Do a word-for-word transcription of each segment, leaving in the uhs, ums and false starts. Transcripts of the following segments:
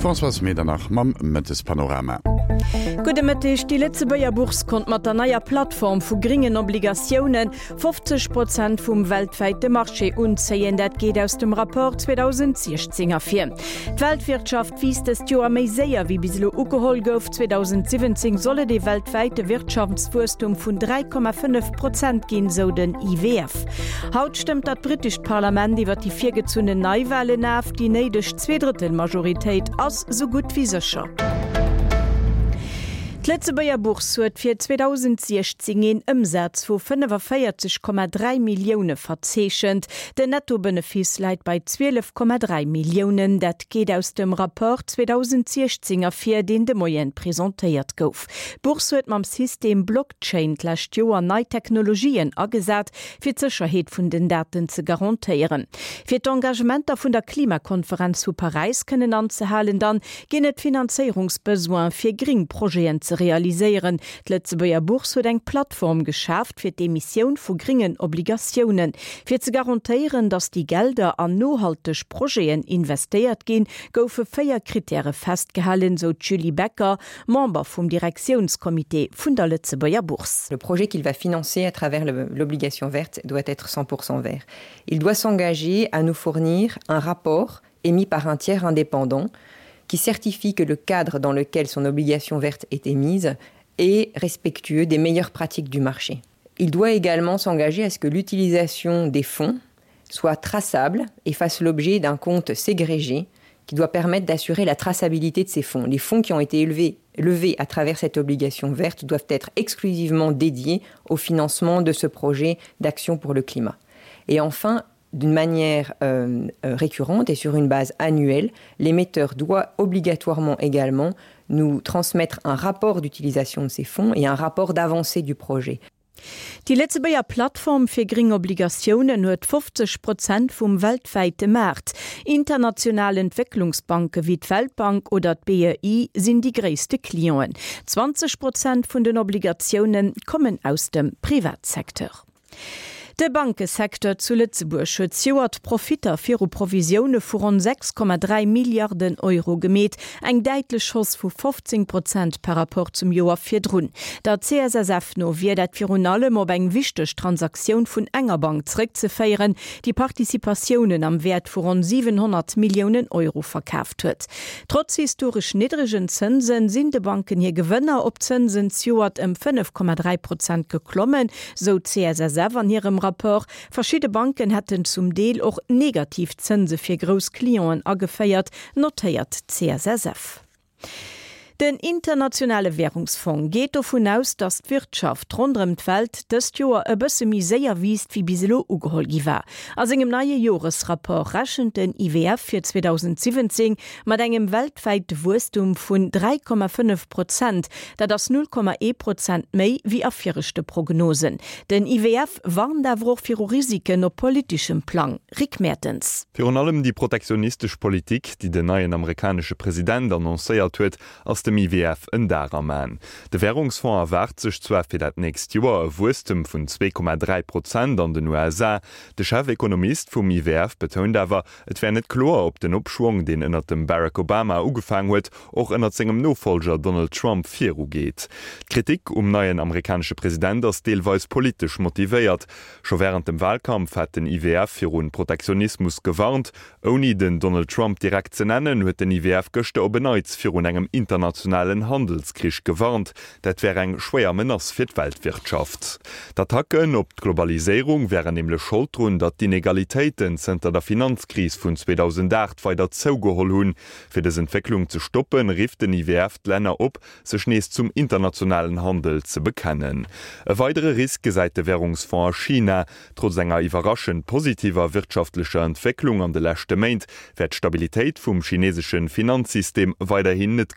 François Medernach mam Mëttes Panorama. Gute Mëttech, die Litzebauer Burs kont mat der naier Plattform vu geringen Obligationen fünfzig Prozent vum weltweite Marché unzeien, dat geht aus dem Rapport zweitausendsechzehn vier. Die Weltwirtschaft wies es Joer méi séier wie biselo ugehol gouf zweitausendsiebzehn solle de weltweite Wirtschaftswurstum vun drei Komma fünf Prozent gin so den I W F. Haut stimmt dat britisch Parlament iwwer die vier gezunne Neuwahlen nach, die neidech zwei Drittel Majoritéit ass so gut wie secher. Die Litzebauer Burs huet fir zweitausendsechzehn en Umsatz vu fünfundvierzig Komma drei Millionen verzeechent. Der Nettobenefiz leit bei zwölf Komma drei Millionen. Dat geht aus dem Rapport zweitausendsechzehn vier, den de Moyen präsentiert gouf. Burs huet mam System Blockchain lächt Joer neii Technologien agesat, fir d'Sicherheet vun den Daten ze garantiieren. Fir d'Engagementer vun der Klimakonferenz zu Paris kënnen anzuhalen, dann ginnet Finanzierungsbesoin fir Gringprojekte zu realisieren. Die Litzebauer Burs huet eng Plattform geschafft fir d'Emission vu geringen Obligationen, fir ze garantiieren, dass die Gelder an nohalteg Projekten investiert gin, goufe vier Kriterien festgehalten, so Julie Becker, Member vom Direktionskomitee vun der Litzebauer Burs. Le projet qu'il va financer à travers le, l'obligation verte doit être cent pour cent vert. Il doit s'engager à nous fournir un rapport émis par un tiers indépendant qui certifie que le cadre dans lequel son obligation verte est émise est respectueux des meilleures pratiques du marché. Il doit également s'engager à ce que l'utilisation des fonds soit traçable et fasse l'objet d'un compte ségrégé qui doit permettre d'assurer la traçabilité de ces fonds. Les fonds qui ont été élevés, levés à travers cette obligation verte doivent être exclusivement dédiés au financement de ce projet d'action pour le climat. Et enfin, d'une manière euh, récurrente et sur une base annuelle, l'émetteur doit obligatoirement également nous transmettre un rapport d'utilisation de ces fonds et un rapport d'avancée du projet. Die Litzebauer Plattform fir Gringobligationen huet fünfzig Prozent vum weltweite Markt. Internationale Entwicklungsbanken wie die Weltbank oder die B R I sind die größten Klienten. zwanzig Prozent von den Obligationen kommen aus dem Privatsektor. Der Bankensektor zu Lützeburg hat Joat Profiter für Provisionen von rund sechs Komma drei Milliarden Euro gemäht, ein deutlicher Schuss von fünfzehn Prozent par rapport zum Jahr vordrun. Der C S S F no wird das für allem auf eine wichtige Transaktion von enger Bank zurückzuführen, die Partizipationen am Wert von rund siebenhundert Millionen Euro verkauft hat. Trotz historisch niedrigen Zinsen sind die Banken hier Gewinner, ob Zinsen Joat um fünf Komma drei Prozent geklommen, so C S S F an ihrem Rapport. Verschiedene Banken hätten zum Deel auch Negativzinsen für Großklienten angefeiert, notiert C S S F. Den internationale Währungsfonds geht davon aus, dass die Wirtschaft rund um die Welt das Jahr ein bisschen mehr sehr wiest wie biselo ugeholt war. Als in einem neuen Jahresrapport rechnet den I W F für zweitausendsiebzehn mit einem weltweiten Wachstum von drei Komma fünf Prozent, das null Komma eins Prozent mehr wie auf vierste Prognosen. Den I W F warnt aber auch für Risiken auf politischem Plan. Rick Mertens. Für allem die protektionistische Politik, die der neue amerikanische Präsident annonciert hat, als dem I W F en Daraman. De Währungsfonds erwart sich zwar für das nächste Jahr ein Wachstum von zwei Komma drei Prozent an den U S A. Der Chefökonomist vom I W F betont aber, es wäre nicht klar, ob den Abschwung, den unter dem Barack Obama angefangen hat, auch unter seinem Nachfolger Donald Trump vieru geht. Die Kritik um neuen amerikanischen Präsidenten ist teilweise politisch motiviert. Schon während dem Wahlkampf hat den I W F für einen Protektionismus gewarnt. Ohne den Donald Trump direkt zu nennen, hat den I W F gestern obeneiz für einen internationalen Handelskrieg gewarnt, dat wäre eng schwer Menace für die Weltwirtschaft. D'attacken op die Globalisierung wären nämlich schuld dran, dass die Inegalitäten hinter der Finanzkrise von zweitausendacht weiter zugeholt haben. Für diese Entwicklung zu stoppen, rief den I W F die Länder op, sich nächst zum internationalen Handel zu bekennen. Ein weiterer Risiko seit der Währungsfonds China. Trotz einer überraschend positiver wirtschaftlicher Entwicklung an den letzten Monaten wird die Stabilität vom chinesischen Finanzsystem weiterhin nicht garantiert.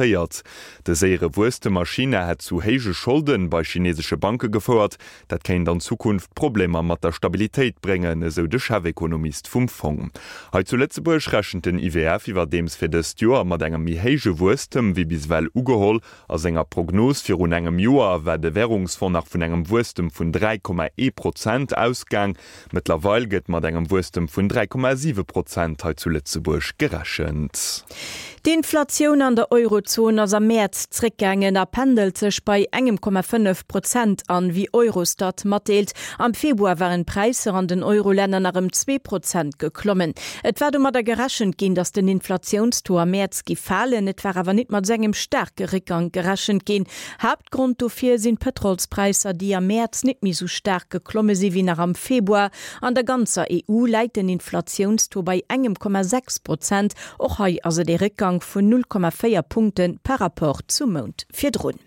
demonstreiert. De säre wuste Maschine hat zu hege Schulden bei chinesische Banke gefordert, dat kann dann Zukunft Probleme mat der Stabilität bringen, so de Chefökonomist vum Fonds. Heute zu Lützeburg rächen den I W F iwwer dems fir de Joer mat engem mi hege Wustem wie biswell ugeholl as enger Prognos fir un engem Joer wär de Währungsfonds nach vun engem Wustem vun drei Komma eins Prozent ausgang, mittlerweile gëtt mat engem Wustem vun drei Komma sieben Prozent heute zu Lützeburg gerechnet. Die Inflation an der Eurozone ass am März zréckgängen er pendelt sech bei engem Komma fünf Prozent an wie Eurostat matdeelt. Am Februar waren Preise an den Euroländern nach um zwei Prozent geklommen. Et war mat der gerachen gin, dats den Inflationstor am März gefallen, et war awer net mat segem starke Rückgang gerachen gin. Hauptgrund dofir sind Petrolspreiser, die am März net mi so stark geklomme sie wie nach am Februar. An der ganzer E U leit den Inflationstor bei engem Komma sechs Prozent och hei also der Rückgang von null Komma vier Punkten per rapport zum Mond fir Drun.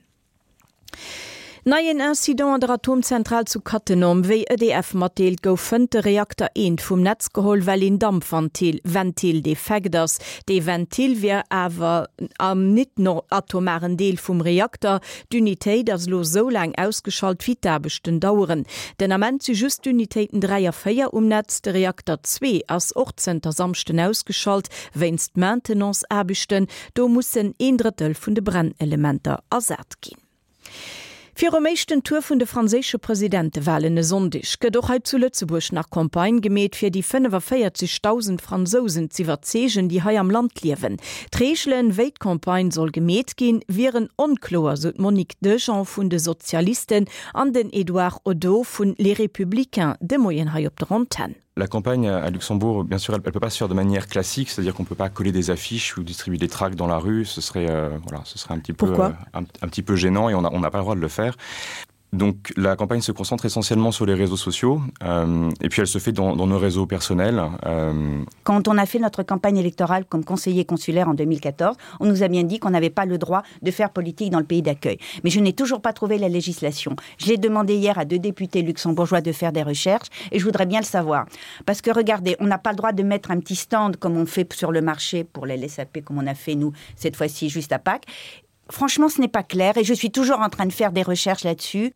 Neien Incident an der Atomzentral zu Cattenom, wéi E D F matdeelt gouf fënte Reaktor eend vum Netz geholl, well in Dampfventil Ventil defekt ass. De Ventil wär awer am net no atomaren Deel vum Reaktor d'Unitéit ass lo so lang ausgeschalt wie d'Abechten dauren. Den amment zu just d'Unitéiten drei a vier um Netz, de Reaktor zwei ass ochtzenter samchten ausgeschalt, wennst Maintenance Abechten, do mussssen een Drittel vun de Brennelementer ersat ginn. Für am meisten Tour vun de franzésche Präsidentewahlen e Sonndich gedoch heit zu Lützeburg nach Kompagne gemet fir die fünfundvierzigtausend Franzosen ziwerzegen, die hai am Land liewen. D'Reegelen Weltkompagne soll gemet gin, wären onklar, so Monique Dejean vun de Sozialisten an den Edouard Odo vun les Républicains de Moyen hai op der Antenne. La campagne à Luxembourg, bien sûr, elle ne peut pas se faire de manière classique, c'est-à-dire qu'on ne peut pas coller des affiches ou distribuer des tracts dans la rue, ce serait, euh, voilà, ce serait un, petit peu, euh, un, un petit peu gênant et on n'a on n'a pas le droit de le faire. Donc la campagne se concentre essentiellement sur les réseaux sociaux euh, et puis elle se fait dans, dans nos réseaux personnels. Euh... Quand on a fait notre campagne électorale comme conseiller consulaire en deux mille quatorze, on nous a bien dit qu'on n'avait pas le droit de faire politique dans le pays d'accueil. Mais je n'ai toujours pas trouvé la législation. J'ai demandé hier à deux députés luxembourgeois de faire des recherches et je voudrais bien le savoir. Parce que regardez, on n'a pas le droit de mettre un petit stand comme on fait sur le marché pour les L S A P comme on a fait nous cette fois-ci juste à Pâques. Franchement, ce n'est pas clair et je suis toujours en train de faire des recherches là-dessus.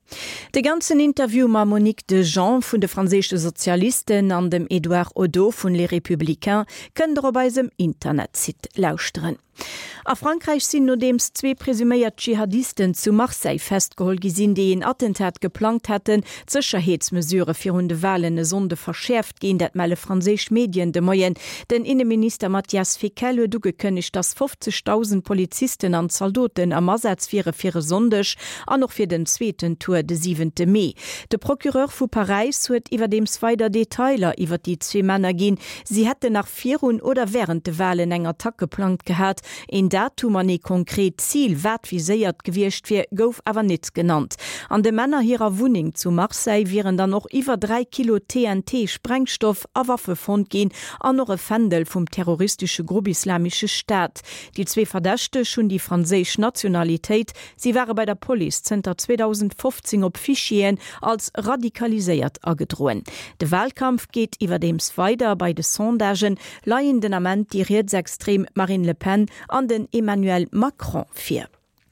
De ganzen Interview ma Monique Dejean vun de franzésche Sozialisten an dem Edouard Odo vun les Républicains kën der op beim Internetzit lauschtren. A Frankreich sinn no dems zwee presüméiert Dschihadisten zu Marseille festgeholt gesinn, die en Attentat geplant hätten, Sicherheitsmesure fir hun de Wahlen Sonde verschärft gehen, dat melle franzésch Medien de Moyen. Den Innenminister Matthias Fekelle du gekönnecht, dass fünfzigtausend Polizisten an Soldaten am Ersatzfirre fir sondech an noch fir den zweiten Tour de siebente Mai. De Prokureur vu Paris huet iwwer dems weiter Detailer iwwer die zwei Männer gin. Sie hätte nach vier oder während de Wahlen eng Attack geplant gehabt. In Datum man e konkret Ziel wat wie séiert gewircht fir gouf awer net genannt. An de Männer hireer Wuning zu Marseille wären dann noch iwwer drei Kilo T N T Sprengstoff a Waffe fond gin an noch e Fendel vum terroristische Gruppe Islamische Staat. Die zwei Verdächte schon die franzésch Nationalitéit, sie waren bei der Polizeicenter zweitausendfünfzehn op Fichien als radikaliséiert agedroen. De Wahlkampf geht iwwer dems weiter bei de Sondagen leiien den Amment die Rechtsextrem Marine Le Pen an den Emmanuel Macron fir.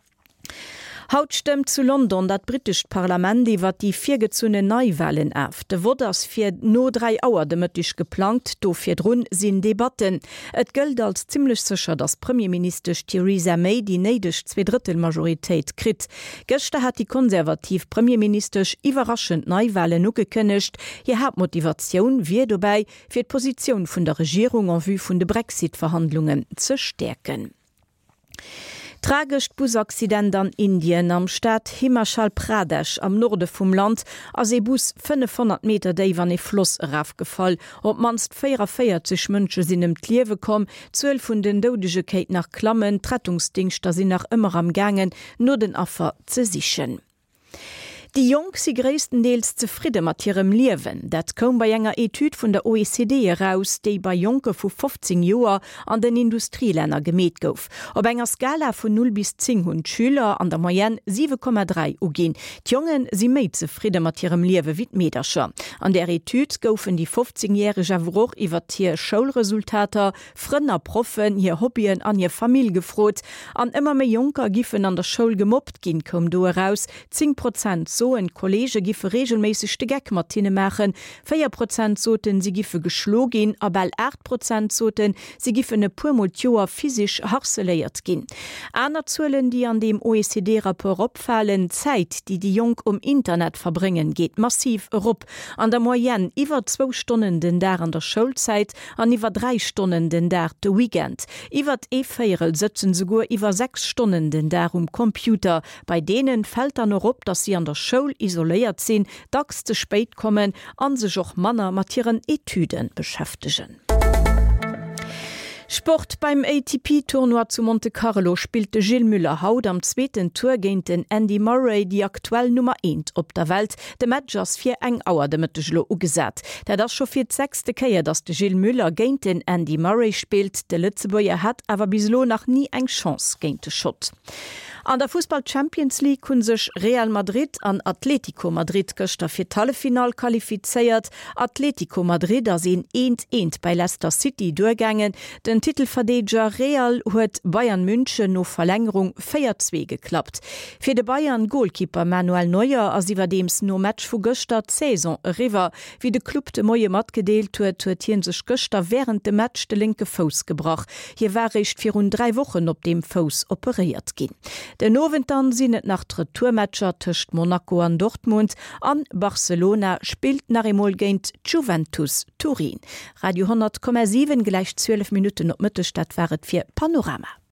Haut stemmt zu London dat britisch Parlament iwwer die virgezune Neuwahlen af. De wurde ass fir no drei Auer demëttich geplant, do fir run sinn Debatten. Et gëlt als ziemlich sicher, dass Premierminister Theresa May die neidech zwei Drittel Majoritéit krit. Gëchte hat die konservativ Premierministersch iwwerraschend Neuwahlen no gekënnecht. Je hat Motivation wie dobei fir d' Position vun der Regierung an vu vun de Brexit-Verhandlungen ze stärken. Tragisch Busaccident an Indien am Staat Himachal Pradesh am Norde vom Land as e Bus fünfhundert Meter déiwer e Floss rafgefall, op manst vierundvierzig Mënsche sinn em Kliewe kom, zwölf vun den dodege Keit nach Klammen, Rettungsdingster sinn nach ëmmer am Gangen, no den Affer ze sichen. Die Jung sie größtenteils zufrieden mit ihrem Leben. Das kam bei einer Etude von der O E C D heraus, die bei Jungen von fünfzehn Jahren an den Industrieländern gemäht gouf. Auf einer Skala von null bis zehn haben Schüler an der Moyenne sieben Komma drei ugin. Die Jungen sind mehr zufrieden mit ihrem Leben wie die Mädchen. An der Etude goufen die fünfzehnjährige auch über ihre Schulresultate, Freunde, Profen, ihr Hobbyen an ihre Familie gefragt. An immer mehr Junker giffen an der Schule gemobbt gehen, kommt da heraus zehn Prozent so ein Kollege giffe regelmäßig de Gag Martine machen, vier Prozent soten sie giffe geschlogen, aber acht Prozent soten sie giffe ne purmultioer physisch harceléiert gin. Einer Zahlen, die an dem O E C D-Rapport opfallen, Zeit, die die Jung um Internet verbringen, geht massiv rup. An der Moyenne iwwer zwei Stunden den da an der Schulzeit, an iwwer drei Stunden den da de Weekend. Iwwer e-Feierel sitzen sogar iwwer sechs Stunden den da um Computer. Bei denen fällt dann noch op, dass sie an der Schule isoliert sind, dacks zu spät kommen, an sich auch Männer mit ihren Etüden beschäftigen. Sport beim A T P-Tournoi zu Monte Carlo spielte Gilles Müller haut am zweiten Tour gegen den Andy Murray die aktuell Nummer eins op der Welt. De Matchers vier eng Auer damit Glo ugesat. Der das schon für sechste Käier, dass de Gilles Müller gegen den Andy Murray spielt. Der Lützeboer hat aber bislo noch nie eng Chance gegen den Schott. An der Fußball Champions League kun sech Real Madrid an Atletico Madrid gëster fir Tallefinal qualifiziert. Atletico Madrid as se eent eent bei Leicester City durchgängen. Den Titelverdeger Real huet Bayern München no Verlängerung vier zwei geklappt. Fir de Bayern Goalkeeper Manuel Neuer as iwwer dems no Match vu Göster Saison River, wie de Club de Moie mat gedeelt huet, huet hien sech Göster während dem Match de linke Fos gebracht. Hier war ich vir rund drei Wochen op dem Fos operiert gin. Den Noventern sinnet nach Retourmatscher töcht Monaco an Dortmund, an Barcelona spielt nach emol géint Juventus Turin. Radio hundert Komma sieben gleich zwölf Minuten op Mittelstadt waret fir Panorama.